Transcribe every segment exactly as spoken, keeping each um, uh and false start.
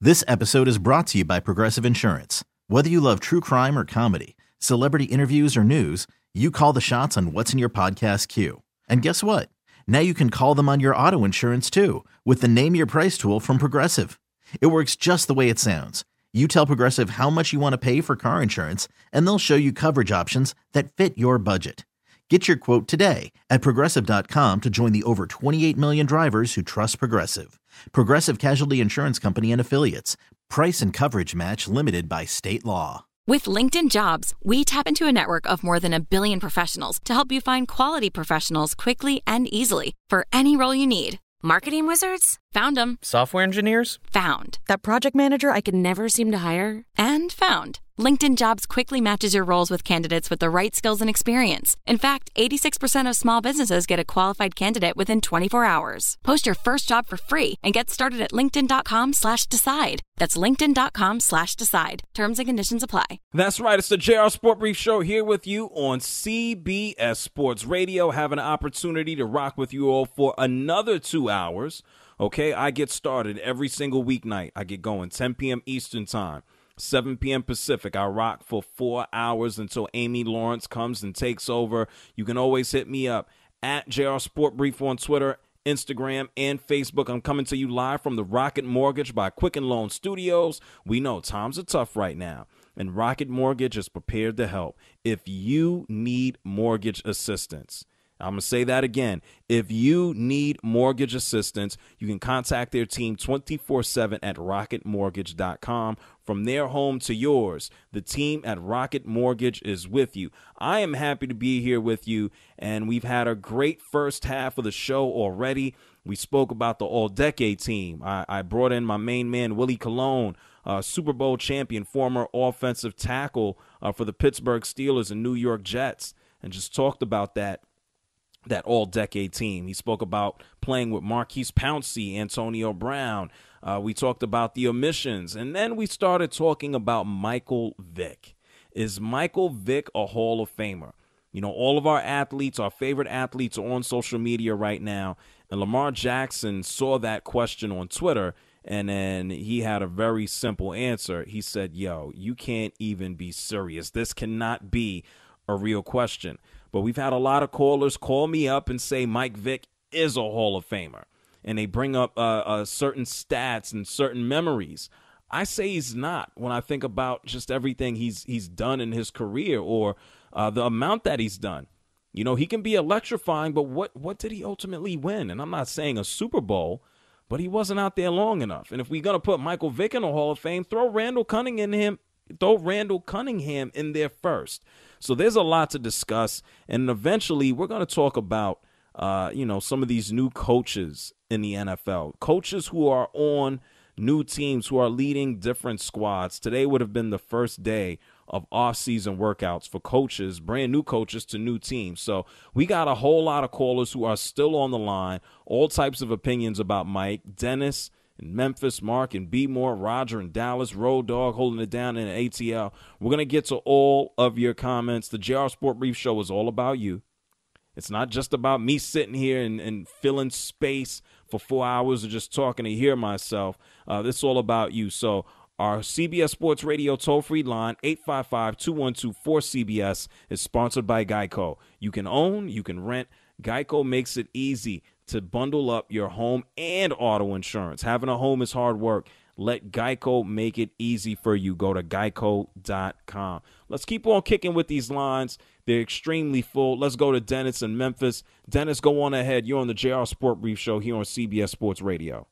This episode is brought to you by Progressive Insurance. Whether you love true crime or comedy, celebrity interviews or news, you call the shots on what's in your podcast queue. And guess what? Now you can call them on your auto insurance too with the Name Your Price tool from Progressive. It works just the way it sounds. You tell Progressive how much you want to pay for car insurance, and they'll show you coverage options that fit your budget. Get your quote today at Progressive dot com to join the over twenty-eight million drivers who trust Progressive. Progressive Casualty Insurance Company and Affiliates. Price and coverage match limited by state law. With LinkedIn Jobs, we tap into a network of more than a billion professionals to help you find quality professionals quickly and easily for any role you need. Marketing wizards? Found them. Software engineers? Found. That project manager I could never seem to hire? And found. LinkedIn Jobs quickly matches your roles with candidates with the right skills and experience. In fact, eighty-six percent of small businesses get a qualified candidate within twenty-four hours. Post your first job for free and get started at linkedin.com slash decide. That's linkedin.com slash decide. Terms and conditions apply. That's right. It's the J R Sport Brief Show here with you on C B S Sports Radio. Have an opportunity to rock with you all for another two hours. Okay, I get started every single weeknight. I get going ten p.m. Eastern Time. seven p.m. Pacific. I rock for four hours until Amy Lawrence comes and takes over. You can always hit me up at J R Sport Brief on Twitter, Instagram, and Facebook. I'm coming to you live from the Rocket Mortgage by Quicken Loan Studios. We know times are tough right now, and Rocket Mortgage is prepared to help if you need mortgage assistance. I'm going to say that again. If you need mortgage assistance, you can contact their team twenty-four seven at rocket mortgage dot com. From their home to yours, the team at Rocket Mortgage is with you. I am happy to be here with you, and we've had a great first half of the show already. We spoke about the all-decade team. I, I brought in my main man, Willie Colon, uh, Super Bowl champion, former offensive tackle uh, for the Pittsburgh Steelers and New York Jets, and just talked about that. that all-decade team. He spoke about playing with Marquise Pouncey, Antonio Brown. Uh, we talked about the omissions. And then we started talking about Michael Vick. Is Michael Vick a Hall of Famer? You know, all of our athletes, our favorite athletes, are on social media right now. And Lamar Jackson saw that question on Twitter, and then he had a very simple answer. He said, yo, you can't even be serious. This cannot be a real question. But we've had a lot of callers call me up and say Mike Vick is a Hall of Famer. And they bring up uh, uh, certain stats and certain memories. I say he's not when I think about just everything he's he's done in his career or uh, the amount that he's done. You know, he can be electrifying, but what, what did he ultimately win? And I'm not saying a Super Bowl, but he wasn't out there long enough. And if we're going to put Michael Vick in the Hall of Fame, throw Randall Cunningham in him. Throw Randall Cunningham in there first. So there's a lot to discuss. And eventually we're going to talk about, uh, you know, some of these new coaches in the N F L. Coaches who are on new teams, who are leading different squads. Today would have been the first day of off-season workouts for coaches, brand new coaches to new teams. So we got a whole lot of callers who are still on the line, all types of opinions about Mike. Dennis in Memphis, Mark and B More, Roger in Dallas, Road Dog holding it down in A T L. We're going to get to all of your comments. The J R Sport Brief Show is all about you. It's not just about me sitting here and, and filling space for four hours or just talking to hear myself. Uh, this is all about you. So our C B S Sports Radio toll-free line, eight five five, two one two, four C B S, is sponsored by Geico. You can own, you can rent. Geico makes it easy to bundle up your home and auto insurance. Having a home is hard work. Let Geico make it easy for you. Go to geico dot com. Let's keep on kicking with these lines. They're extremely full. Let's go to Dennis in Memphis. Dennis, go on ahead. You're on the J R Sport Brief Show here on C B S Sports Radio.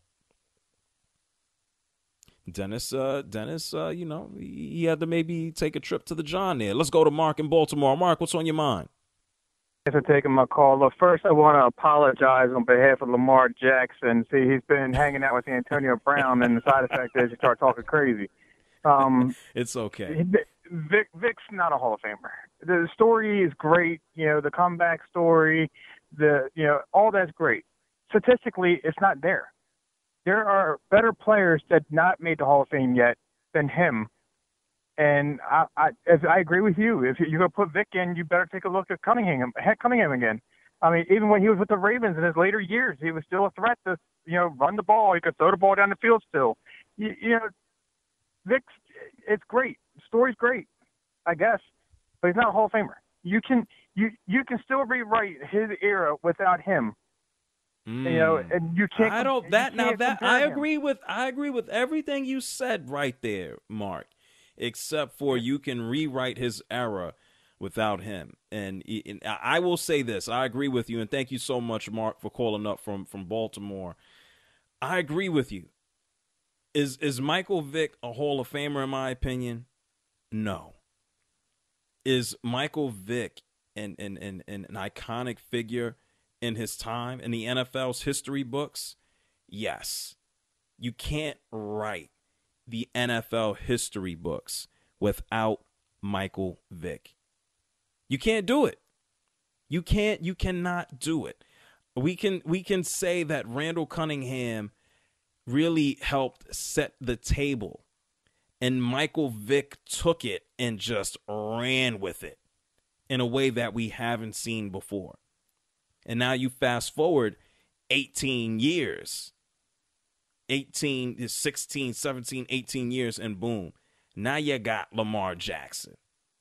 Dennis, uh, Dennis, uh, you know, he had to maybe take a trip to the John there. Let's go to Mark in Baltimore. Mark, what's on your mind? Thanks for taking my call. Look, first, I want to apologize on behalf of Lamar Jackson. See, he's been hanging out with Antonio Brown, and the side effect is you start talking crazy. Um, it's okay. Vic, Vic's not a Hall of Famer. The story is great. You know, the comeback story, the you know, all that's great. Statistically, it's not there. There are better players that not made the Hall of Fame yet than him. And I, I, if I agree with you. If you're going to put Vic in, you better take a look at Cunningham, Cunningham again. I mean, even when he was with the Ravens in his later years, he was still a threat to, you know, run the ball. He could throw the ball down the field still. You, you know, Vic's, it's great. The story's great, I guess, but he's not a Hall of Famer. You can you you can still rewrite his era without him. Mm. You know, and you can't. I don't that now that I him. agree with. I agree with everything you said right there, Mark, except for you can rewrite his era without him. And, and I will say this: I agree with you, and thank you so much, Mark, for calling up from from Baltimore. I agree with you. Is is Michael Vick a Hall of Famer in my opinion? No. Is Michael Vick an an an, an iconic figure in his time in the N F L's history books? Yes. You can't write the N F L history books without Michael Vick. You can't do it. You can't you cannot do it. We can we can say that Randall Cunningham really helped set the table, and Michael Vick took it and just ran with it in a way that we haven't seen before. And now you fast forward eighteen years, eighteen, sixteen, seventeen, eighteen years, and boom, now you got Lamar Jackson.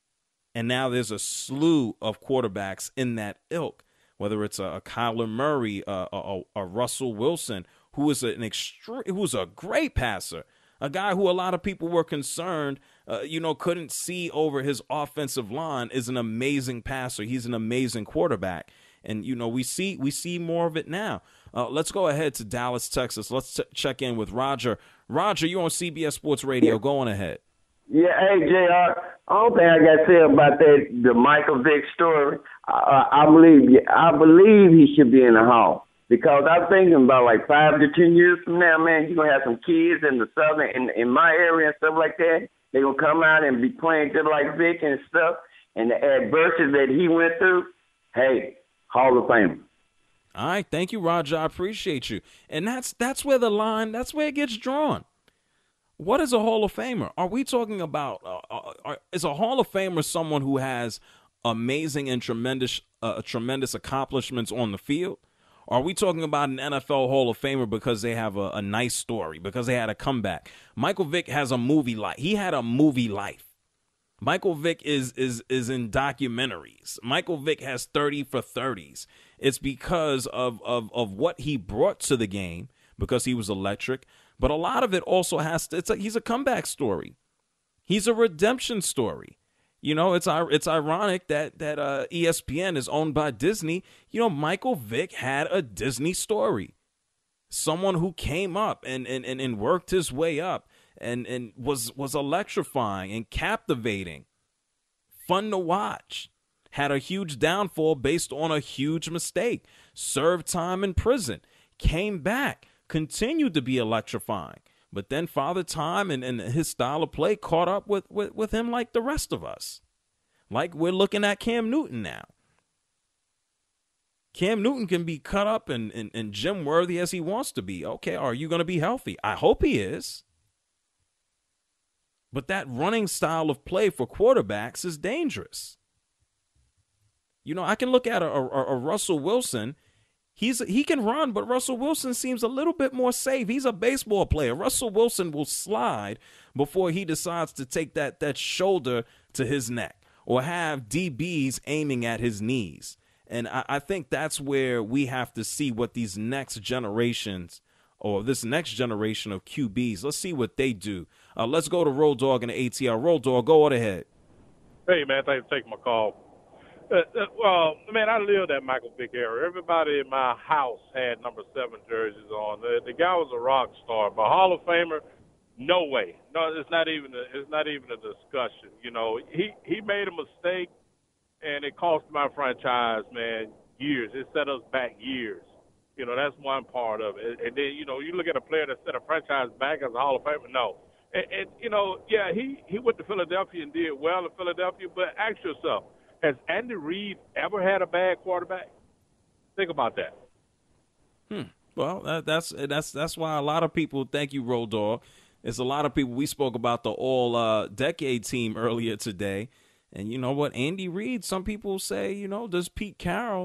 And now there's a slew of quarterbacks in that ilk, whether it's a, a Kyler Murray, a, a, a Russell Wilson, who is an extre- who's a great passer, a guy who a lot of people were concerned, uh, you know, couldn't see over his offensive line, is an amazing passer. He's an amazing quarterback. And, you know, we see we see more of it now. Uh, let's go ahead to Dallas, Texas. Let's t- check in with Roger. Roger, you're on C B S Sports Radio. Go on ahead. Yeah, hey, J R, I don't think I got to say about that, the Michael Vick story. I, I believe I believe he should be in the Hall. Because I'm thinking about like five to ten years from now, man, you're going to have some kids in the Southern, in, in my area and stuff like that. They're going to come out and be playing just like Vick and stuff. And the adversity that he went through, hey, Hall of Fame. All right. Thank you, Roger. I appreciate you. And that's that's where the line, that's where it gets drawn. What is a Hall of Famer? Are we talking about, uh, uh, are, is a Hall of Famer someone who has amazing and tremendous, uh, tremendous accomplishments on the field? Are we talking about an N F L Hall of Famer because they have a, a nice story, because they had a comeback? Michael Vick has a movie life. He had a movie life. Michael Vick is is is in documentaries. Michael Vick has thirty for thirties. It's because of, of, of what he brought to the game, because he was electric. But a lot of it also has to, it's a, he's a comeback story. He's a redemption story. You know, it's it's ironic that that uh, E S P N is owned by Disney. You know, Michael Vick had a Disney story. Someone who came up and and, and, and worked his way up and, and was was electrifying and captivating, fun to watch. Had a huge downfall based on a huge mistake. Served time in prison. Came back. Continued to be electrifying. But then Father Time and, and his style of play caught up with, with, with him like the rest of us. Like we're looking at Cam Newton now. Cam Newton can be cut up and, and, and gym-worthy as he wants to be. Okay, are you going to be healthy? I hope he is. But that running style of play for quarterbacks is dangerous. You know, I can look at a, a, a Russell Wilson. He's he can run, but Russell Wilson seems a little bit more safe. He's a baseball player. Russell Wilson will slide before he decides to take that that shoulder to his neck or have D Bs aiming at his knees. And I, I think that's where we have to see what these next generations or this next generation of Q Bs, let's see what they do. Uh, let's go to Road Dogg in the A T L. Road Dogg, go on ahead. Hey, man, thanks for taking my call. Uh, uh, well, man, I lived that Michael Vick era. Everybody in my house had number seven jerseys on. The, the guy was a rock star, but Hall of Famer, no way. No, it's not even a, it's not even a discussion. You know, he he made a mistake, and it cost my franchise, man, years. It set us back years. You know, that's one part of it. And then, you know, you look at a player that set a franchise back as a Hall of Famer, no. And, and you know, yeah, he, he went to Philadelphia and did well in Philadelphia, but ask yourself, has Andy Reid ever had a bad quarterback? Think about that. Hmm. Well, that, that's that's that's why a lot of people. Thank you, Road Dogg. It's a lot of people. We spoke about the all-decade uh, team earlier today, and you know what? Andy Reid. Some people say, you know, does Pete Carroll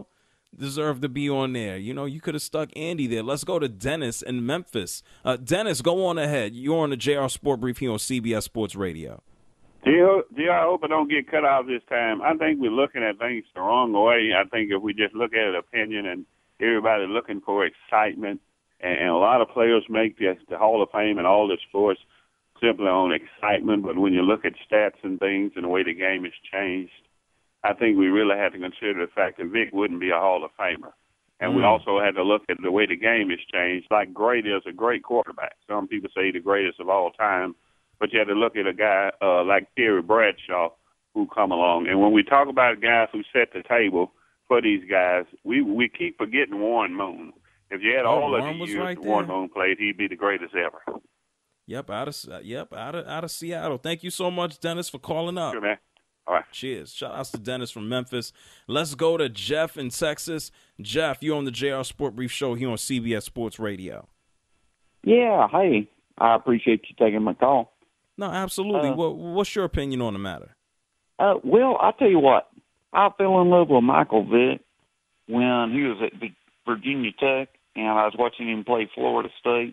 deserve to be on there. You know, you could have stuck Andy there. Let's go to Dennis in Memphis. Uh, Dennis, go on ahead. You're on the J R Sport Brief here on C B S Sports Radio. G R, I hope I don't get cut off this time. I think we're looking at things the wrong way. I think if we just look at it, opinion, and everybody looking for excitement, and, and a lot of players make the, the Hall of Fame and all the sports simply on excitement, but when you look at stats and things and the way the game has changed, I think we really had to consider the fact that Vic wouldn't be a Hall of Famer. And mm. we also had to look at the way the game has changed. Like Grady is a great quarterback. Some people say the greatest of all time, but you had to look at a guy uh, like Terry Bradshaw who come along. And when we talk about guys who set the table for these guys, we we keep forgetting Warren Moon. If you had oh, all Warren of the years right that Warren Moon played, he'd be the greatest ever. Yep, out of yep, out of out of Seattle. Thank you so much, Dennis, for calling up. Sure, man. All right. Cheers. Shout outs to Dennis from Memphis. Let's go to Jeff in Texas. Jeff, you're on the J R Sport Brief Show here on C B S Sports Radio. Yeah, hey, I appreciate you taking my call. No, absolutely. Uh, what, what's your opinion on the matter? Uh, well, I'll tell you what. I fell in love with Michael Vick when he was at Virginia Tech, and I was watching him play Florida State,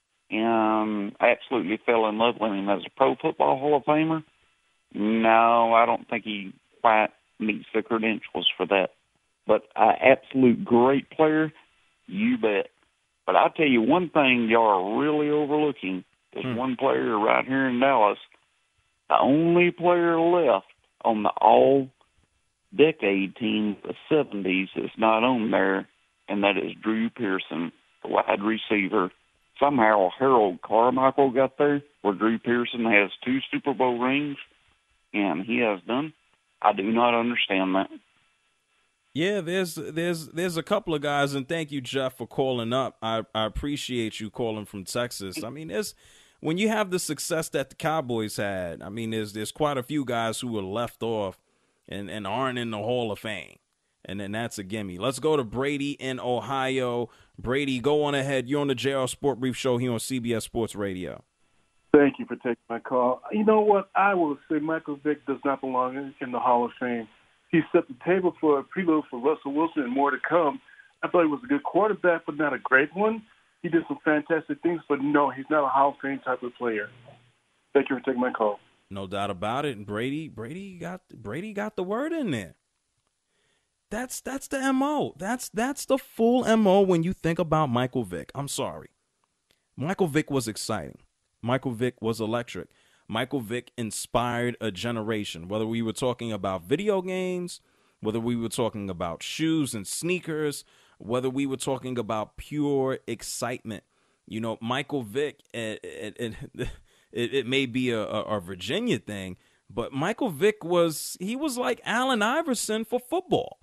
and I absolutely fell in love with him as a Pro Football Hall of Famer. No, I don't think he quite meets the credentials for that. But an absolute great player, you bet. But I'll tell you one thing y'all are really overlooking is hmm. one player right here in Dallas, the only player left on the all-decade team, the seventies, that's not on there, and that is Drew Pearson, the wide receiver. Somehow Harold Carmichael got there, where Drew Pearson has two Super Bowl rings, and he has done. I do not understand that. Yeah, there's there's there's a couple of guys, and thank you, Jeff, for calling up. I, I appreciate you calling from Texas. I mean, there's when you have the success that the Cowboys had, I mean, there's there's quite a few guys who were left off and, and aren't in the Hall of Fame. And then that's a gimme. Let's go to Brady in Ohio. Brady, go on ahead. You're on the J R Sport Brief Show here on C B S Sports Radio. Thank you for taking my call. You know what? I will say Michael Vick does not belong in, in the Hall of Fame. He set the table for a prelude for Russell Wilson and more to come. I thought he was a good quarterback, but not a great one. He did some fantastic things, but no, he's not a Hall of Fame type of player. Thank you for taking my call. No doubt about it. And Brady, Brady got Brady got the word in there. That's that's the M O. That's that's the full M O when you think about Michael Vick. I'm sorry. Michael Vick was exciting. Michael Vick was electric. Michael Vick inspired a generation, whether we were talking about video games, whether we were talking about shoes and sneakers, whether we were talking about pure excitement. You know, Michael Vick, it, it, it, it, it may be a, a Virginia thing, but Michael Vick was, he was like Allen Iverson for football.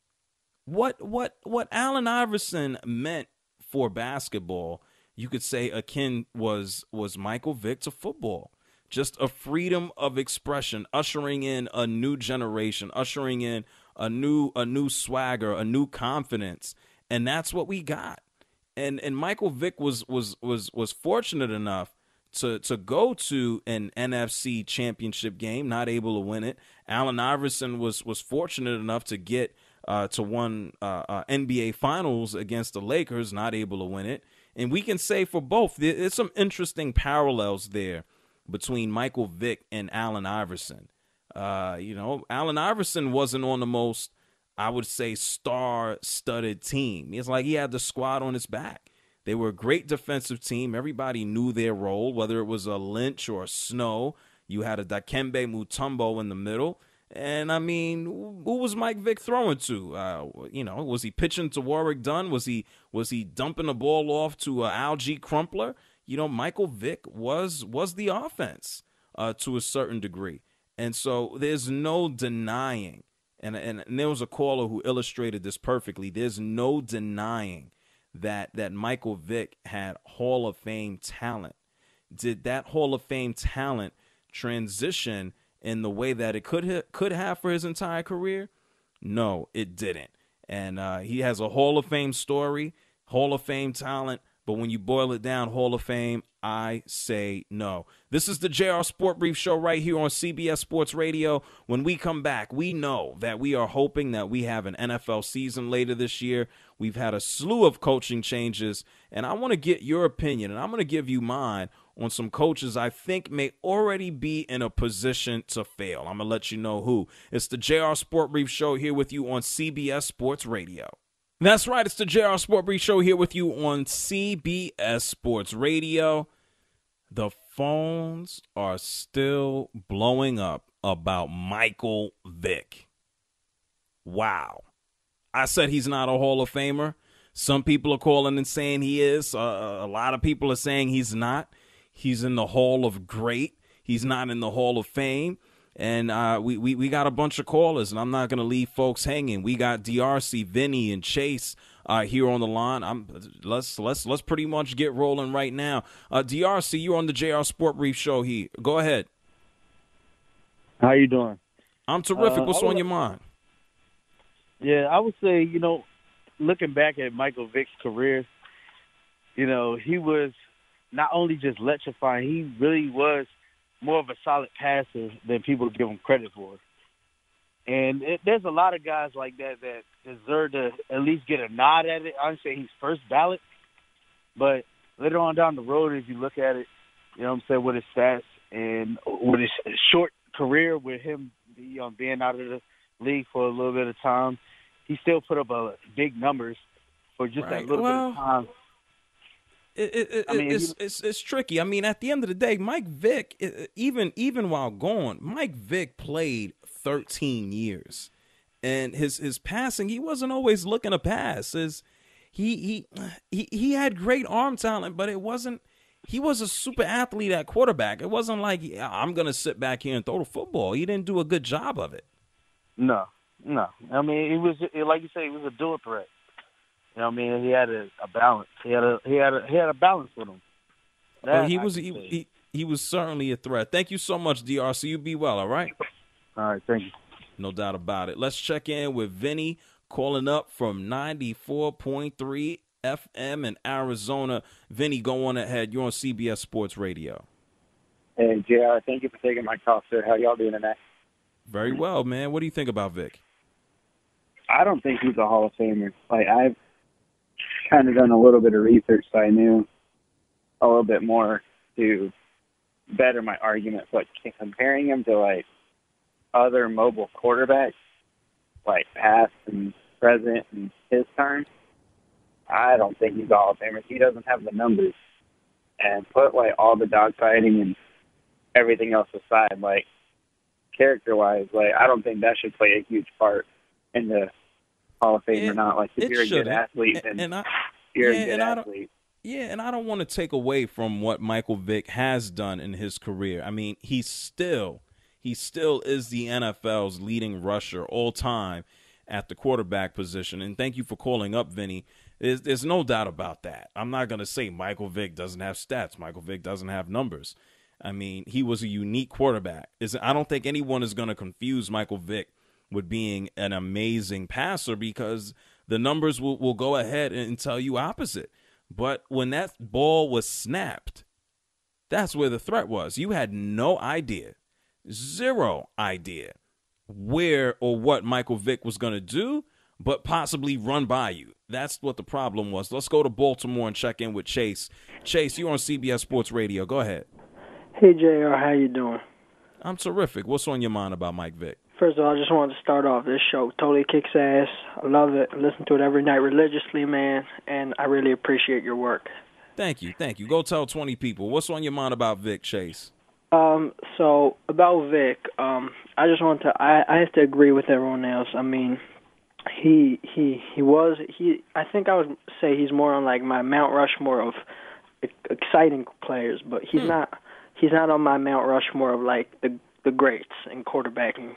What, what, what Allen Iverson meant for basketball, you could say akin was, was Michael Vick to football. Just a freedom of expression, ushering in a new generation, ushering in a new a new swagger, a new confidence, and that's what we got. And and Michael Vick was was was was fortunate enough to to go to an N F C championship game, not able to win it. Allen Iverson was was fortunate enough to get uh, to one uh, uh, N B A Finals against the Lakers, not able to win it. And we can say for both, there's some interesting parallels there between Michael Vick and Allen Iverson. Uh, you know, Allen Iverson wasn't on the most, I would say, star-studded team. It's like he had the squad on his back. They were a great defensive team. Everybody knew their role, whether it was a Lynch or a Snow. You had a Dikembe Mutombo in the middle. And, I mean, who was Mike Vick throwing to? Uh, you know, was he pitching to Warwick Dunn? Was he was he dumping the ball off to uh, Algie Crumpler? You know, Michael Vick was was the offense uh, to a certain degree. And so there's no denying, and, and, and there was a caller who illustrated this perfectly, there's no denying that that Michael Vick had Hall of Fame talent. Did that Hall of Fame talent transition in the way that it could ha- could have for his entire career? No, it didn't. And uh, he has a Hall of Fame story, Hall of Fame talent. But when you boil it down, Hall of Fame, I say no. This is the J R Sport Brief Show right here on C B S Sports Radio. When we come back, we know that we are hoping that we have an N F L season later this year. We've had a slew of coaching changes, and I want to get your opinion, and I'm going to give you mine on some coaches I think may already be in a position to fail. I'm going to let you know who. It's the J R Sport Brief Show here with you on C B S Sports Radio. That's right. It's the J R Sport Brief Show here with you on C B S Sports Radio. The phones are still blowing up about Michael Vick. Wow. I said he's not a Hall of Famer. Some people are calling and saying he is. Uh, a lot of people are saying he's not. He's in the Hall of Great. He's not in the Hall of Fame. And uh, we, we we got a bunch of callers, and I'm not going to leave folks hanging. We got D R C, Vinny, and Chase uh, here on the line. I'm let's let's let's pretty much get rolling right now. Uh, D R C, you're on the J R Sport Brief Show here. Go ahead. How you doing? I'm terrific. Uh, What's would, on your mind? Yeah, I would say, you know, looking back at Michael Vick's career, you know, he was not only just electrifying, he really was more of a solid passer than people give him credit for. And it, there's a lot of guys like that that deserve to at least get a nod at it. I would say he's first ballot, but later on down the road, if you look at it, you know what I'm saying, with his stats and with his short career with him you know, being out of the league for a little bit of time, he still put up a big numbers for just Right. that little Well, bit of time. It, it, it, I mean, it's, he- it's it's tricky. I mean, at the end of the day, Mike Vick, it- even even while gone, Mike Vick played thirteen years, and his his passing, he wasn't always looking to pass. His, he he he he had great arm talent, but it wasn't. He was a super athlete at quarterback. It wasn't like yeah, I'm gonna sit back here and throw the football. He didn't do a good job of it. No, no. I mean, he was like you say, he was a dual threat. You know what I mean? He had a, a balance. He had a he had a he had a balance with him. Well, That he I was can he, say. he he was certainly a threat. Thank you so much, D R C. You be well, all right? All right, thank you. No doubt about it. Let's check in with Vinny calling up from ninety-four point three F M in Arizona. Vinny, go on ahead. You're on C B S Sports Radio. Hey, J R, thank you for taking my call, sir. How y'all doing tonight? Very well, man. What do you think about Vic? I don't think he's a Hall of Famer. Like, I've kind of done a little bit of research, so I knew a little bit more to better my argument. But comparing him to, like, other mobile quarterbacks, like past and present and his time, I don't think he's a Hall of Famer. He doesn't have the numbers. And put, like, all the dogfighting and everything else aside, like, character-wise, like, I don't think that should play a huge part in the Hall of Fame It- or not. Like, if it you're a good shouldn't. athlete, And- then and I- you're yeah, a good and I don't- athlete. Yeah, and I don't want to take away from what Michael Vick has done in his career. I mean, he still he still is the N F L's leading rusher all time at the quarterback position. And thank you for calling up, Vinny. There's, there's no doubt about that. I'm not going to say Michael Vick doesn't have stats. Michael Vick doesn't have numbers. I mean, he was a unique quarterback. Is I don't think anyone is going to confuse Michael Vick with being an amazing passer because the numbers will, will go ahead and tell you opposite. But when that ball was snapped, that's where the threat was. You had no idea, zero idea where or what Michael Vick was going to do, but possibly run by you. That's what the problem was. Let's go to Baltimore and check in with Chase. Chase, you're on C B S Sports Radio. Go ahead. Hey, J R, how you doing? I'm terrific. What's on your mind about Mike Vick? First of all, I just wanted to start off this show. Totally kicks ass. I love it. I listen to it every night religiously, man, and I really appreciate your work. Thank you. Thank you. Go tell twenty people. What's on your mind about Vic, Chase? Um, so about Vic, um, I just want to. I, I have to agree with everyone else. I mean, he he he was he. I think I would say he's more on like my Mount Rushmore of exciting players, but he's hmm. not. He's not on my Mount Rushmore of like the the greats in quarterbacking.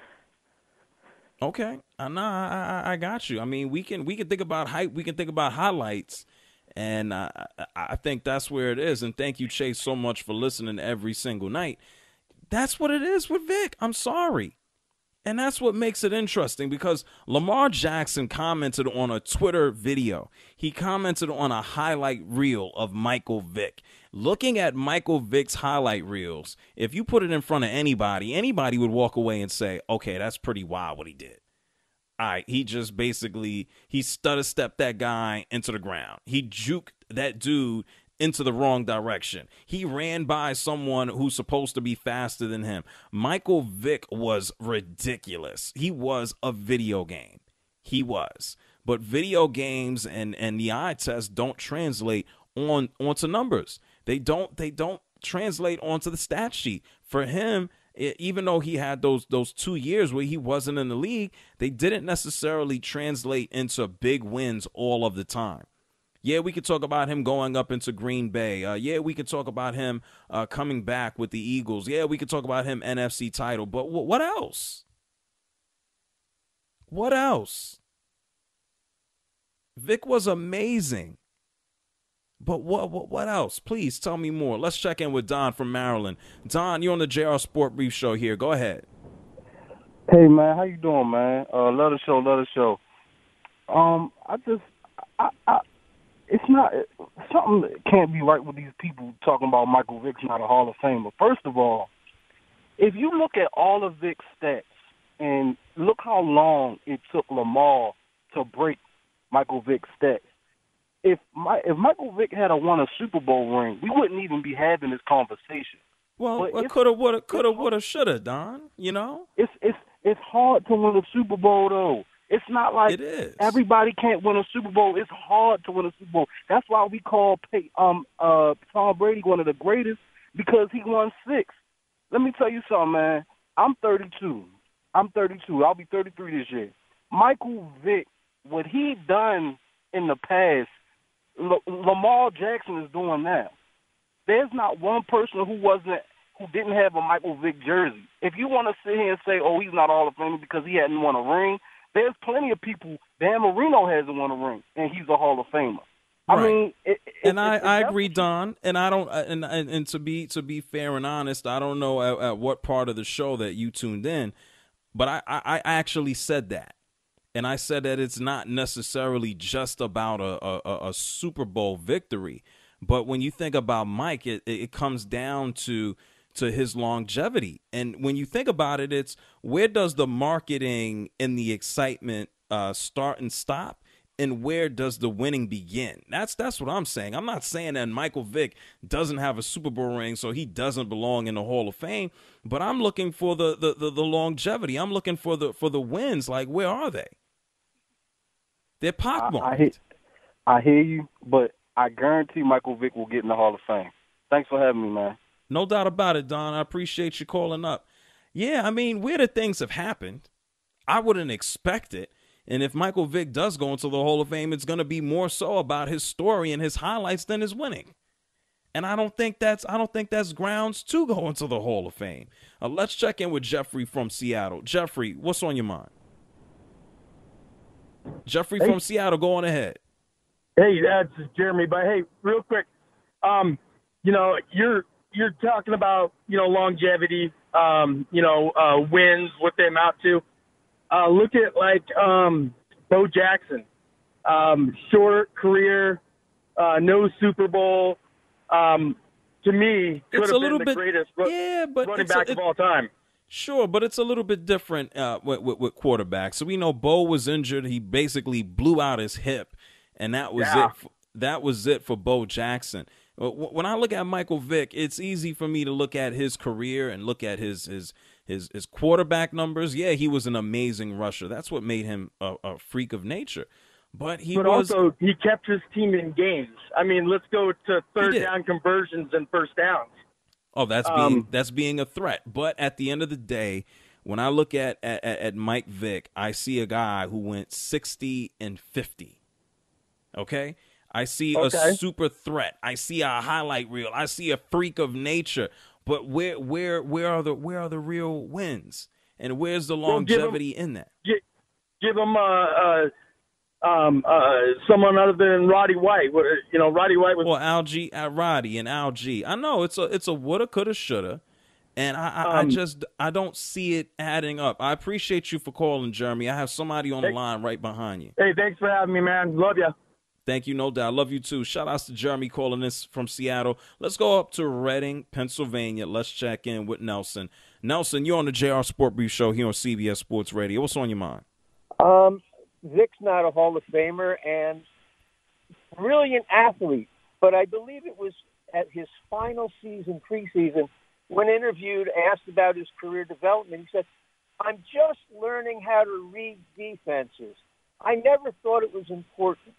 Okay, uh, nah, I, I got you. I mean, we can we can think about hype. We can think about highlights, and uh, I, I think that's where it is. And thank you, Chase, so much for listening every single night. That's what it is with Vic. I'm sorry. And that's what makes it interesting, because Lamar Jackson commented on a Twitter video. He commented on a highlight reel of Michael Vick. Looking at Michael Vick's highlight reels, if you put it in front of anybody, anybody would walk away and say, okay, that's pretty wild what he did. All right, he just basically, he stutter stepped that guy into the ground. He juked that dude into the wrong direction. He ran by someone who's supposed to be faster than him. Michael Vick was ridiculous. He was a video game. He was. But video games and, and the eye test don't translate on onto numbers. They don't they don't translate onto the stat sheet. For him, it, even though he had those those two years where he wasn't in the league, they didn't necessarily translate into big wins all of the time. Yeah, we could talk about him going up into Green Bay. Uh, yeah, we could talk about him uh, coming back with the Eagles. Yeah, we could talk about him N F C title. But w- what else? What else? Vick was amazing. But what, what what else? Please tell me more. Let's check in with Don from Maryland. Don, you're on the J R Sport Brief Show here. Go ahead. Hey, man. How you doing, man? Uh, love the show. Love the show. Um, I just, I, I it's not something that can't be right with these people talking about Michael Vick's not a Hall of Famer. First of all, if you look at all of Vick's stats and look how long it took Lamar to break Michael Vick's stats, if my if Michael Vick had a won a Super Bowl ring, we wouldn't even be having this conversation. Well, coulda, woulda, coulda, woulda, shoulda, Don. You know, it's it's it's hard to win a Super Bowl though. It's not like it is. Everybody can't win a Super Bowl. It's hard to win a Super Bowl. That's why we call Pey- um uh Tom Brady one of the greatest, because he won six. Let me tell you something, man. I'm thirty-two. I'm thirty-two. I'll be thirty-three this year. Michael Vick, what he done in the past, L- Lamar Jackson is doing now. There's not one person who wasn't who didn't have a Michael Vick jersey. If you want to sit here and say, oh, he's not Hall of Famer because he hadn't won a ring, there's plenty of people. Dan Marino hasn't won a ring, and he's a Hall of Famer. I Right. mean, it, it, and it, I, it, I agree, Don. And I don't, and, and and to be to be fair and honest, I don't know at, at what part of the show that you tuned in, but I, I, I actually said that, and I said that it's not necessarily just about a a, a Super Bowl victory, but when you think about Mike, it it comes down to to his longevity. And when you think about it, it's where does the marketing and the excitement uh, start and stop? And where does the winning begin? That's that's what I'm saying. I'm not saying that Michael Vick doesn't have a Super Bowl ring, so he doesn't belong in the Hall of Fame. But I'm looking for the the, the, the longevity. I'm looking for the for the wins. Like, where are they? They're pop I, I, hear, I hear you, but I guarantee Michael Vick will get in the Hall of Fame. Thanks for having me, man. No doubt about it, Don. I appreciate you calling up. Yeah, I mean, weirder things have happened. I wouldn't expect it. And if Michael Vick does go into the Hall of Fame, it's going to be more so about his story and his highlights than his winning. And I don't think that's I don't think that's grounds to go into the Hall of Fame. Uh, let's check in with Jeffrey from Seattle. Jeffrey, what's on your mind? Jeffrey Hey. from Seattle, go on ahead. Hey, that's Jeremy. But hey, real quick, um, you know, you're you're talking about you know longevity, um, you know, uh, wins, what they amount to. Uh, look at like um, Bo Jackson, um, short career, uh, no Super Bowl. Um, to me, could It's have a little been the bit- greatest ru- yeah, but running it's a- back it- of all time. Sure, but it's a little bit different uh, with, with, with quarterbacks. So we know Bo was injured. He basically blew out his hip, and that was Yeah. it. For, that was it for Bo Jackson. Uh, wh- When I look at Michael Vick, it's easy for me to look at his career and look at his his his, his quarterback numbers. Yeah, he was an amazing rusher. That's what made him a, a freak of nature. But he but was also, he kept his team in games. I mean, let's go to third did. down conversions and first downs. Oh, that's Um, being that's being a threat. But at the end of the day, when I look at, at at Mike Vick, I see a guy who went sixty and fifty. Okay? I see Okay. a super threat. I see a highlight reel. I see a freak of nature. But where where where are the where are the real wins? And where's the Well, give him- longevity in that? Give, give him uh, uh, um, uh, someone other than Roddy White. What- You know, Roddy White was. Well, Algie, uh, Roddy, and Algie. I know it's a it's a woulda, coulda, shoulda, And I, I, Um, I just I don't see it adding up. I appreciate you for calling, Jeremy. I have somebody on the line right behind you. Hey, thanks for having me, man. Love you. Thank you, no doubt. Love you too. Shout outs to Jeremy calling this from Seattle. Let's go up to Reading, Pennsylvania. Let's check in with Nelson. Nelson, you're on the J R Sport Brief Show here on C B S Sports Radio. What's on your mind? Um, Vic's not a Hall of Famer and brilliant athlete, but I believe it was at his final season, preseason, when interviewed, asked about his career development, he said, I'm just learning how to read defenses. I never thought it was important.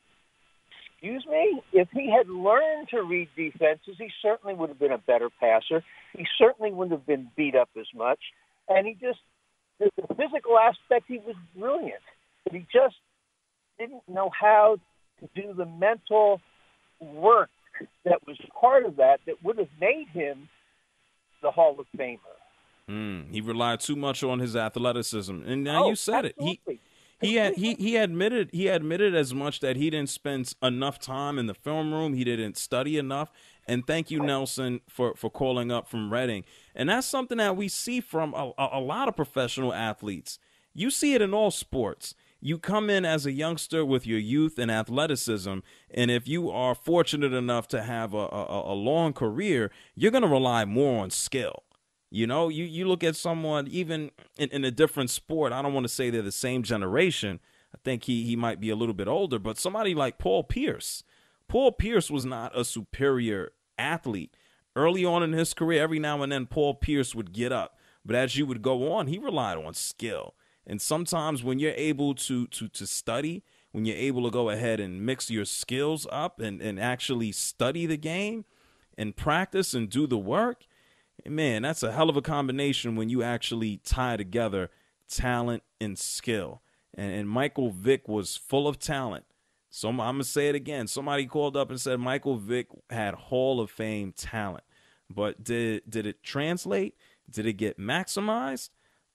Excuse me? If he had learned to read defenses, he certainly would have been a better passer. He certainly wouldn't have been beat up as much. And he just, the, the physical aspect, he was brilliant. But he just didn't know how to do the mental work that was part of that that would have made him the Hall of Famer. Mm, he relied too much on his athleticism, and now Oh, you said absolutely. it. He he had he he admitted he admitted as much that he didn't spend enough time in the film room. He didn't study enough. And thank you, Nelson, for, for calling up from Reading. And that's something that we see from a, a, a lot of professional athletes. You see it in all sports. You come in as a youngster with your youth and athleticism, and if you are fortunate enough to have a, a, a long career, you're going to rely more on skill. You know, you, you look at someone even in, in a different sport. I don't want to say they're the same generation. I think he, he might be a little bit older, but somebody like Paul Pierce. Paul Pierce was not a superior athlete. Early on in his career, every now and then Paul Pierce would get up. But as you would go on, he relied on skill. And sometimes when you're able to to to study, when you're able to go ahead and mix your skills up and, and actually study the game and practice and do the work, man, that's a hell of a combination when you actually tie together talent and skill. And, and Michael Vick was full of talent. So I'm, I'm going to say it again. Somebody called up and said Michael Vick had Hall of Fame talent. But did, did it translate? Did it get maximized?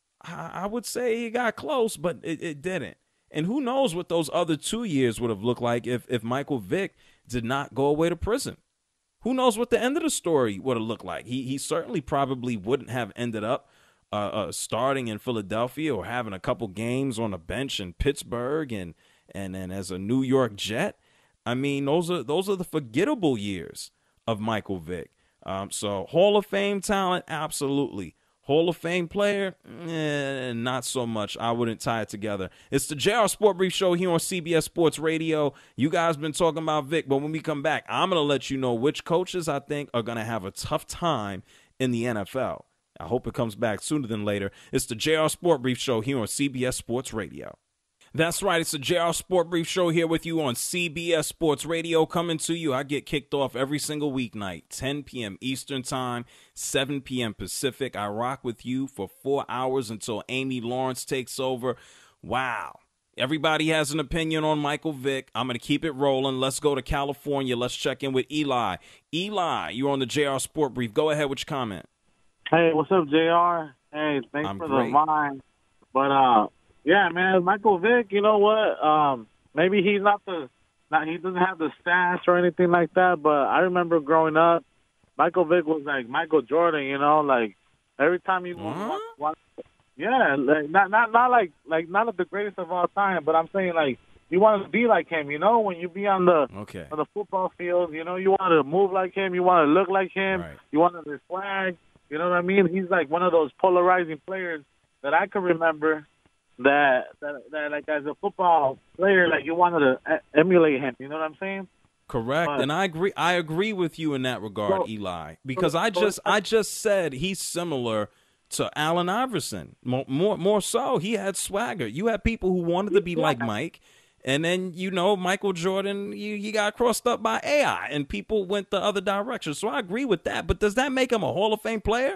I would say he got close, but it, it didn't. And who knows what those other two years would have looked like if, if Michael Vick did not go away to prison. Who knows what the end of the story would have looked like. He he certainly probably wouldn't have ended up uh, uh, starting in Philadelphia or having a couple games on a bench in Pittsburgh and, and, and as a New York Jet. I mean, those are those are the forgettable years of Michael Vick. Um, so Hall of Fame talent, absolutely. Hall of Fame player, eh, not so much. I wouldn't tie it together. It's the J R Sport Brief Show here on C B S Sports Radio. You guys been talking about Vic, but when we come back, I'm going to let you know which coaches I think are going to have a tough time in the N F L. I hope it comes back sooner than later. It's the J R Sport Brief Show here on C B S Sports Radio. That's right. It's the J R Sport Brief Show here with you on C B S Sports Radio. Coming to you, I get kicked off every single weeknight, ten p.m. Eastern Time, seven p.m. Pacific. I rock with you for four hours until Amy Lawrence takes over. Wow. Everybody has an opinion on Michael Vick. I'm going to keep it rolling. Let's go to California. Let's check in with Eli. Eli, you're on the J R Sport Brief. Go ahead with your comment. Hey, what's up, J R? Hey, thanks I'm for great. the line. But, uh, yeah, man, Michael Vick, you know what? Um, maybe he's not the, not he doesn't have the stats or anything like that, but I remember growing up, Michael Vick was like Michael Jordan, you know, like every time you Huh? watch, watch, yeah, like, not not not like like not the greatest of all time, but I'm saying like you want to be like him, you know, when you be on the Okay. on the football field, you know, you want to move like him, you want to look like him, Right. you want to flag, you know what I mean? He's like one of those polarizing players that I can remember. That, that that like as a football player, like you wanted to e- emulate him. You know what I'm saying? Correct, But- and I agree. I agree with you in that regard, So- Eli, because so- I so just it's- I just said he's similar to Allen Iverson. More, more more so, he had swagger. You had people who wanted to be like Mike, and then you know Michael Jordan, you he got crossed up by A I, and people went the other direction. So I agree with that. But does that make him a Hall of Fame player?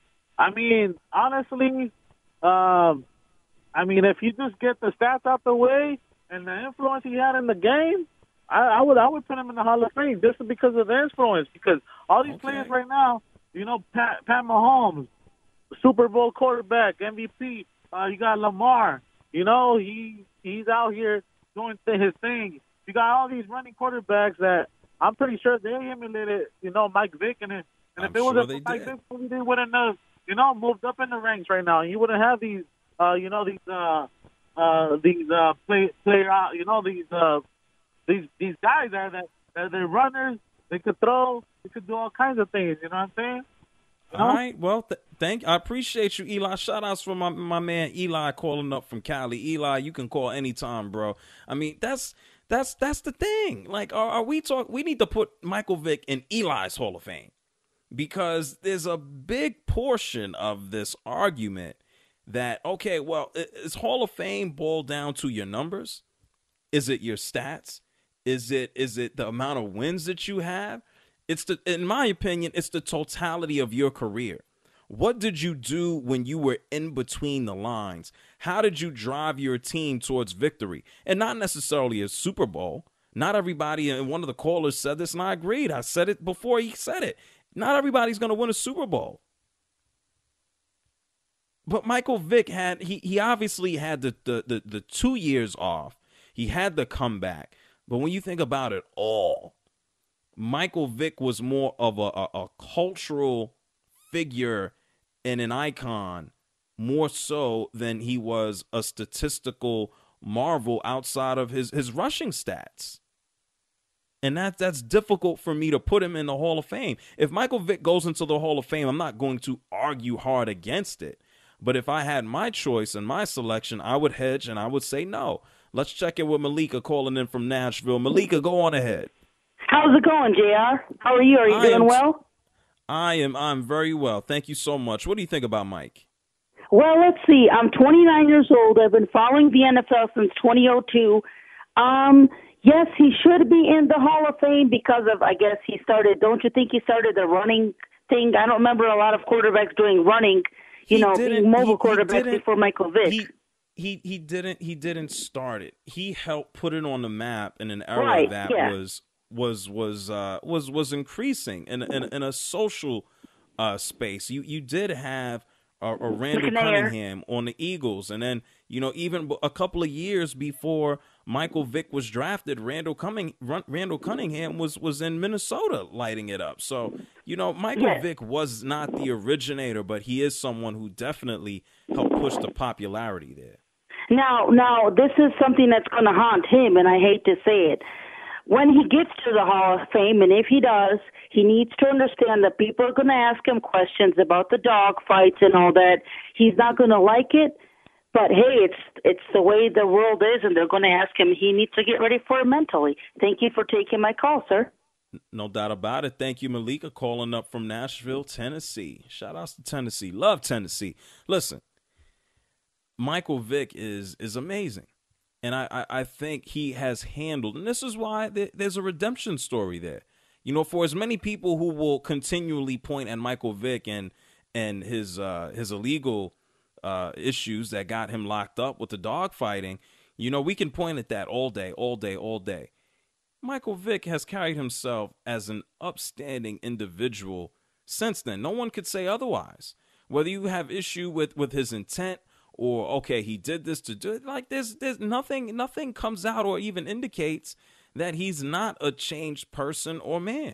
I mean, honestly, um, I mean, if you just get the stats out the way and the influence he had in the game, I, I would I would put him in the Hall of Fame just because of the influence. Because all these Okay. players right now, you know, Pat, Pat Mahomes, Super Bowl quarterback, M V P. Uh, you got Lamar. You know, he he's out here doing th- his thing. You got all these running quarterbacks that I'm pretty sure they emulated. You know, Mike Vick and And I'm if it was sure a they like did. this, maybe they wouldn't have, you know, moved up in the ranks right now. You wouldn't have these, uh, you know, these, uh, uh, these uh, play, player, uh, you know, these, uh, these, these guys are that, that they're runners. They could throw. They could do all kinds of things. You know what I'm saying? You know? All right. Well, th- thank. I appreciate you, Eli. Shout outs from my my man Eli calling up from Cali. Eli, you can call anytime, bro. I mean, that's that's that's the thing. Like, are, are we talk? We need to put Michael Vick in Eli's Hall of Fame because there's a big portion of this argument that okay, well, is Hall of Fame boiled down to your numbers? Is it your stats? Is it is it the amount of wins that you have? It's the, in my opinion, it's the totality of your career. What did you do when you were in between the lines? How did you drive your team towards victory? And not necessarily a Super Bowl. Not everybody, and one of the callers said this, and I agreed. I said it before he said it. Not everybody's going to win a Super Bowl. But Michael Vick had, he he obviously had the, the, the, the two years off. He had the comeback. But when you think about it all, Michael Vick was more of a, a, a cultural figure and an icon, more so than he was a statistical marvel outside of his, his rushing stats. And that, that's difficult for me to put him in the Hall of Fame. If Michael Vick goes into the Hall of Fame, I'm not going to argue hard against it. But if I had my choice and my selection, I would hedge and I would say no. Let's check in with Malika calling in from Nashville. Malika, go on ahead. How's it going, J R? How are you? Are you I doing am, well? I am. I'm very well. Thank you so much. What do you think about Mike? Well, let's see. I'm twenty-nine years old. I've been following the N F L since twenty oh two. Um, yes, he should be in the Hall of Fame because of, I guess, he started, don't you think he started the running thing? I don't remember a lot of quarterbacks doing running, you He know, didn't- being mobile he- he quarterbacks didn't- before Michael Vick. He, he he didn't he didn't start it. He helped put it on the map in an era Right, that yeah. was was was uh, was was increasing in in, in a social uh, space. You you did have a, a Randall McNair. Cunningham on the Eagles, and then you know even a couple of years before Michael Vick was drafted, Randall Cunning, Randall Cunningham was was in Minnesota lighting it up. So you know Michael Yes. Vick was not the originator, but he is someone who definitely helped push the popularity there. Now, now, this is something that's going to haunt him, and I hate to say it. When he gets to the Hall of Fame, and if he does, he needs to understand that people are going to ask him questions about the dog fights and all that. He's not going to like it, but hey, it's it's the way the world is, and they're going to ask him. He needs to get ready for it mentally. Thank you for taking my call, sir. No doubt about it. Thank you, Malika, calling up from Nashville, Tennessee. Shout outs to Tennessee. Love Tennessee. Listen, Michael Vick is is amazing. And I, I, I think he has handled, and this is why there, there's a redemption story there. You know, for as many people who will continually point at Michael Vick and and his uh, his illegal uh, issues that got him locked up with the dog fighting, you know, we can point at that all day, all day, all day. Michael Vick has carried himself as an upstanding individual since then. No one could say otherwise. Whether you have issue with, with his intent or, okay, he did this to do it, like there's there's nothing nothing comes out or even indicates that he's not a changed person or man.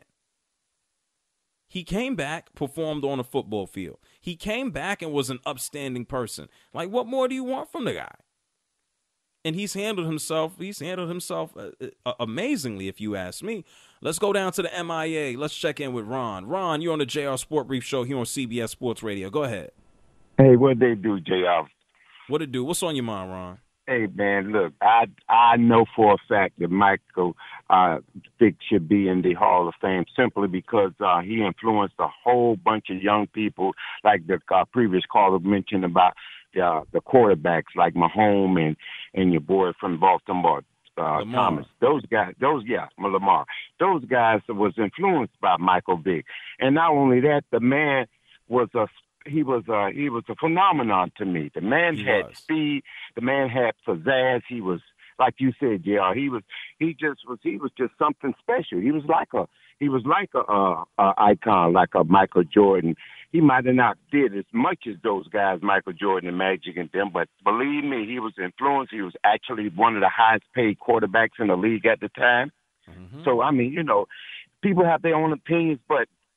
He came back, performed on a football field. He came back and was an upstanding person. Like, what more do you want from the guy? And he's handled himself, he's handled himself uh, uh, amazingly, if you ask me. Let's go down to the M I A. Let's check in with Ron. Ron, you're on the J R Sport Brief Show here on C B S Sports Radio. Go ahead. Hey, what they do, J R? What it do? What's on your mind, Ron? Hey, man, look, I I know for a fact that Michael uh, Vick should be in the Hall of Fame simply because uh, he influenced a whole bunch of young people, like the uh, previous caller mentioned about uh, the quarterbacks like Mahomes and, and your boy from Baltimore, uh, Thomas. Those guys, those, yeah, Lamar. Those guys was influenced by Michael Vick. And not only that, the man was a He was a he was a phenomenon to me. The man He had was. speed. The man had pizzazz. He was, like you said, J R. He was he just was he was just something special. He was like a he was like a, a, a icon, like a Michael Jordan. He might have not did as much as those guys, Michael Jordan and Magic and them, but believe me, he was influenced. He was actually one of the highest paid quarterbacks in the league at the time. Mm-hmm. So I mean, you know, people have their own opinions, but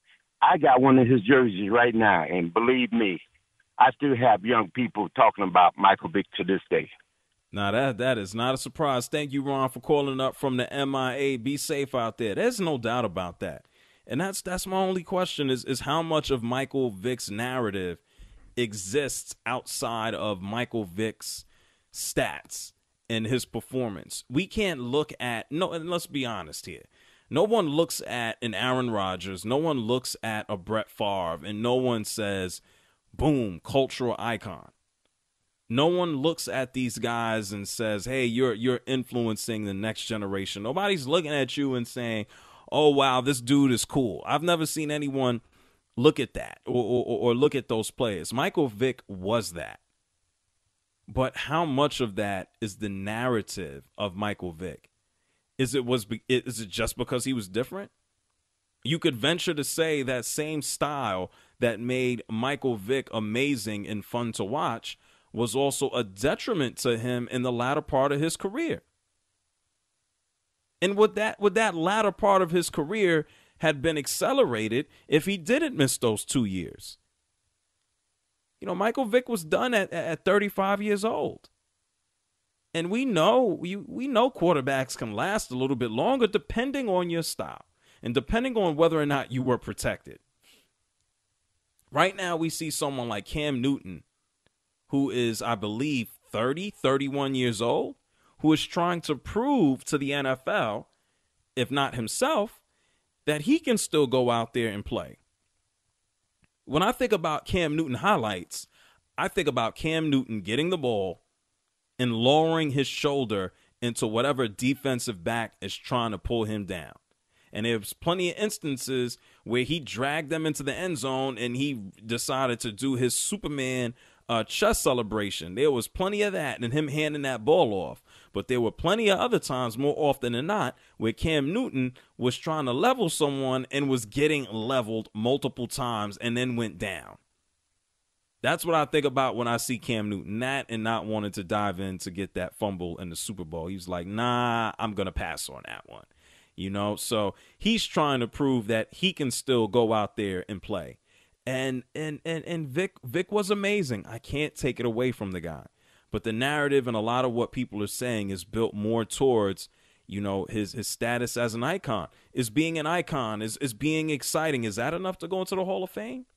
I got one of his jerseys right now, and believe me, I still have young people talking about Michael Vick to this day. Now, that that is not a surprise. Thank you, Ron, for calling up from the M I A. Be safe out there. There's no doubt about that. And that's that's my only question is, is how much of Michael Vick's narrative exists outside of Michael Vick's stats and his performance. We can't look at, no, and let's be honest here. No one looks at an Aaron Rodgers, no one looks at a Brett Favre, and no one says, boom, cultural icon. No one looks at these guys and says, hey, you're you're influencing the next generation. Nobody's looking at you and saying, oh, wow, this dude is cool. I've never seen anyone look at that or, or, or look at those players. Michael Vick was that. But how much of that is the narrative of Michael Vick? Is it was is it just because he was different? You could venture to say that same style that made Michael Vick amazing and fun to watch was also a detriment to him in the latter part of his career. And would that would that latter part of his career had been accelerated if he didn't miss those two years? You know, Michael Vick was done at, at thirty-five years old. And we know we, we know quarterbacks can last a little bit longer depending on your style and depending on whether or not you were protected. Right now we see someone like Cam Newton, who is, I believe, thirty, thirty-one years old, who is trying to prove to the N F L, if not himself, that he can still go out there and play. When I think about Cam Newton highlights, I think about Cam Newton getting the ball and lowering his shoulder into whatever defensive back is trying to pull him down. And there's plenty of instances where he dragged them into the end zone and he decided to do his Superman uh, chest celebration. There was plenty of that and him handing that ball off. But there were plenty of other times, more often than not, where Cam Newton was trying to level someone and was getting leveled multiple times and then went down. That's what I think about when I see Cam Newton, that and not wanting to dive in to get that fumble in the Super Bowl. He was like, nah, I'm going to pass on that one. You know, so he's trying to prove that he can still go out there and play. And and and and Vic Vic was amazing. I can't take it away from the guy. But the narrative and a lot of what people are saying is built more towards, you know, his his status as an icon. Is being an icon, is is being exciting. Is that enough to go into the Hall of Fame?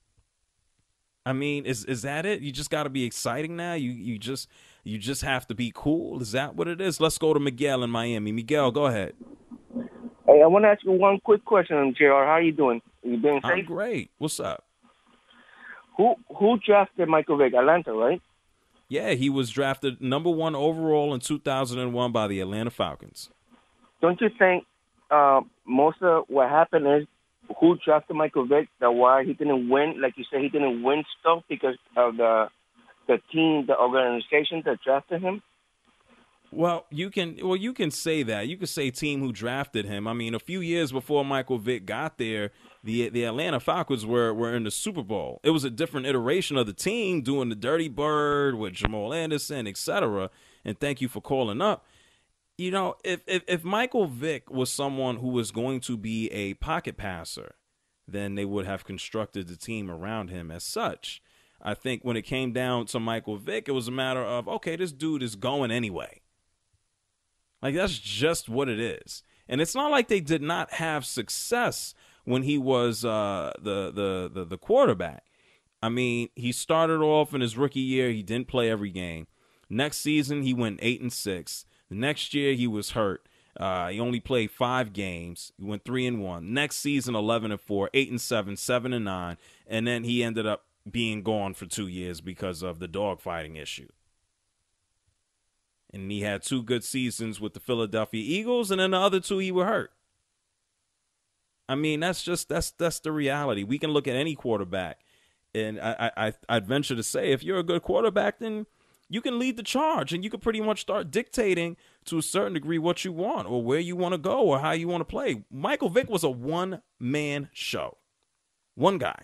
I mean, is is that it? You just got to be exciting now? You you just you just have to be cool? Is that what it is? Let's go to Miguel in Miami. Miguel, go ahead. Hey, I want to ask you one quick question, J R. How are you doing? You doing safe? I'm great. What's up? Who who drafted Michael Vick? Atlanta, right? Yeah, he was drafted number one overall in two thousand one by the Atlanta Falcons. Don't you think uh, most of what happened is who drafted Michael Vick, that why he didn't win, like you said, he didn't win stuff because of the the team, the organization that drafted him? Well, you can well you can say that. You can say team who drafted him. I mean, a few years before Michael Vick got there, the the Atlanta Falcons were, were in the Super Bowl. It was a different iteration of the team doing the Dirty Bird with Jamal Anderson, et cetera. And thank you for calling up. You know, if, if if Michael Vick was someone who was going to be a pocket passer, then they would have constructed the team around him as such. I think when it came down to Michael Vick, it was a matter of, okay, this dude is going anyway. Like, that's just what it is. And it's not like they did not have success when he was uh, the, the, the, the quarterback. I mean, he started off in his rookie year. He didn't play every game. Next season, he went eight and six. The next year, he was hurt. Uh, he only played five games. He went three and one. Next season, eleven and four, eight and seven, seven and nine, and then he ended up being gone for two years because of the dogfighting issue. And he had two good seasons with the Philadelphia Eagles, and then the other two he were hurt. I mean, that's just that's that's the reality. We can look at any quarterback, and I I I'd venture to say if you're a good quarterback, then you can lead the charge and you can pretty much start dictating to a certain degree what you want or where you want to go or how you want to play. Michael Vick was a one-man show. One guy.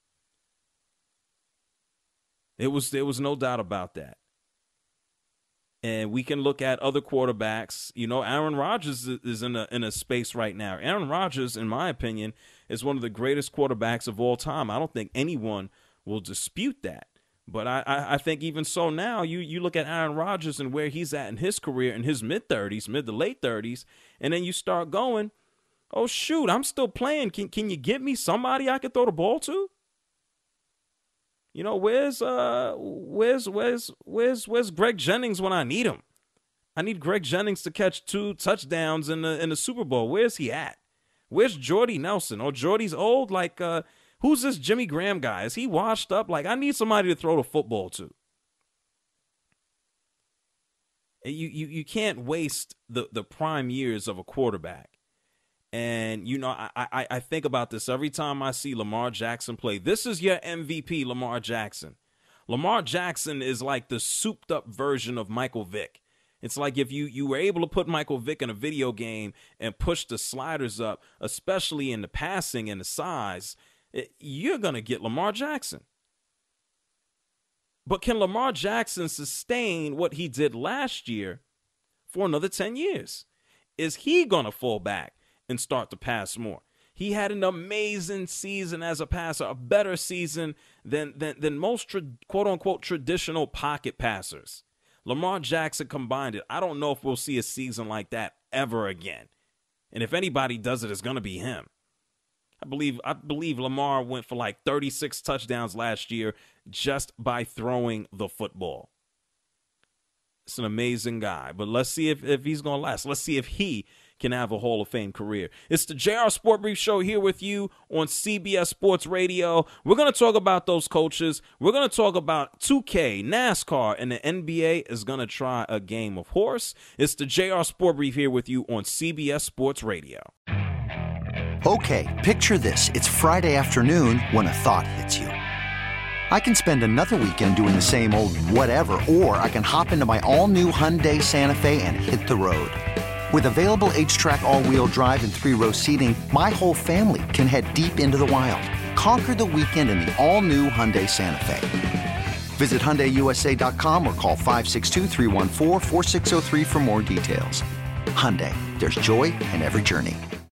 It was, there was no doubt about that. And we can look at other quarterbacks. You know, Aaron Rodgers is in a in a space right now. Aaron Rodgers, in my opinion, is one of the greatest quarterbacks of all time. I don't think anyone will dispute that. But I, I, I think even so now, you you look at Aaron Rodgers and where he's at in his career in his mid-thirties, mid to late thirties, and then you start going, oh, shoot, I'm still playing. Can, can you get me somebody I could throw the ball to? You know, where's uh, where's where's where's where's Greg Jennings when I need him? I need Greg Jennings to catch two touchdowns in the in the Super Bowl. Where's he at? Where's Jordy Nelson? Oh, Jordy's old. Like, uh, who's this Jimmy Graham guy? Is he washed up? Like, I need somebody to throw the football to. You you you can't waste the the prime years of a quarterback. And, you know, I, I I think about this every time I see Lamar Jackson play. This is your M V P, Lamar Jackson. Lamar Jackson is like the souped-up version of Michael Vick. It's like if you, you were able to put Michael Vick in a video game and push the sliders up, especially in the passing and the size, it, you're going to get Lamar Jackson. But can Lamar Jackson sustain what he did last year for another ten years? Is he going to fall back and start to pass more? He had an amazing season as a passer, a better season than than, than most tra- quote-unquote traditional pocket passers. Lamar Jackson combined it. I don't know if we'll see a season like that ever again. And if anybody does it, it's going to be him. I believe I believe Lamar went for like thirty-six touchdowns last year just by throwing the football. It's an amazing guy. But let's see if, if he's going to last. Let's see if he can have a Hall of Fame career. It's the J R Sport Brief Show here with you on C B S Sports Radio. We're going to talk about those coaches. We're going to talk about two K, NASCAR, and the N B A is going to try a game of horse. It's the J R Sport Brief here with you on C B S Sports Radio. Okay, picture this. It's Friday afternoon when a thought hits you. I can spend another weekend doing the same old whatever, or I can hop into my all-new Hyundai Santa Fe and hit the road. With available H-Track all-wheel drive and three-row seating, my whole family can head deep into the wild. Conquer the weekend in the all-new Hyundai Santa Fe. Visit Hyundai U S A dot com or call five six two, three one four, four six zero three for more details. Hyundai, there's joy in every journey.